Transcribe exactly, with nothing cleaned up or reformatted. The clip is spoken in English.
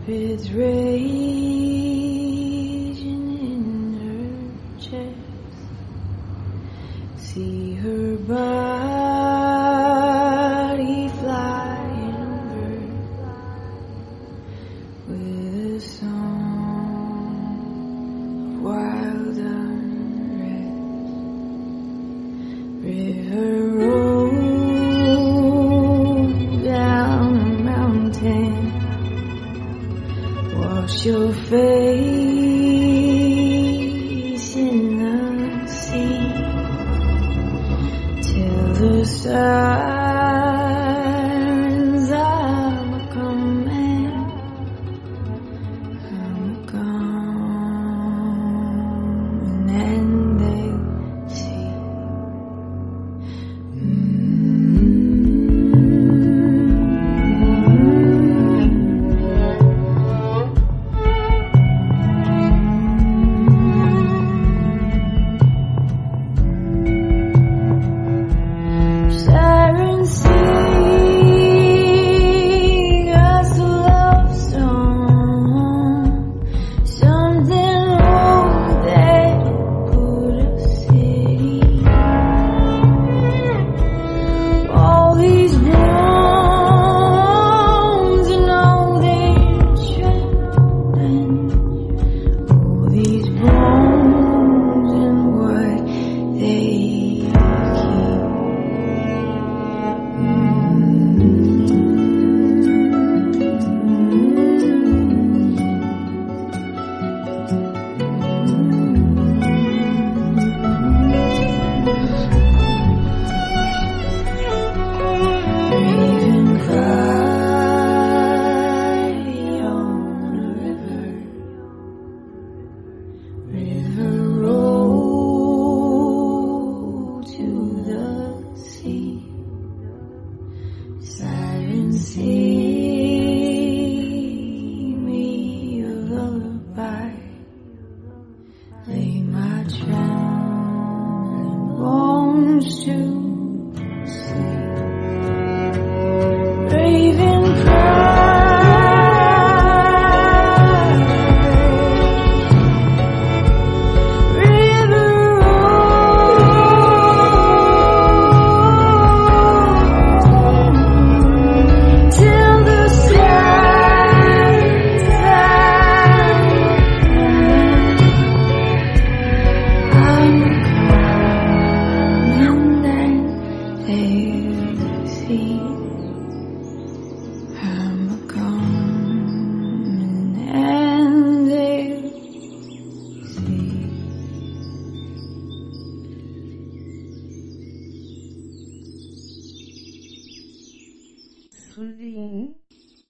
rapids raging in her chest. See her body flying bird with a song of wild unrest. River roll down a mountain, wash your face in the sea, till the sirens are coming, I'm coming, and they'll see. Sirens sing us a love song, something old that put a city. All these bones and all they're trembling, all these bones and what they keep. Raven cry on the river, river roll to the sea. Sirens sing me a lullaby, lay my trembling bones to sleep. Raven cry, river roll till the skies are I'm coming, and they'll see. I'm coming, and they'll see. Soothing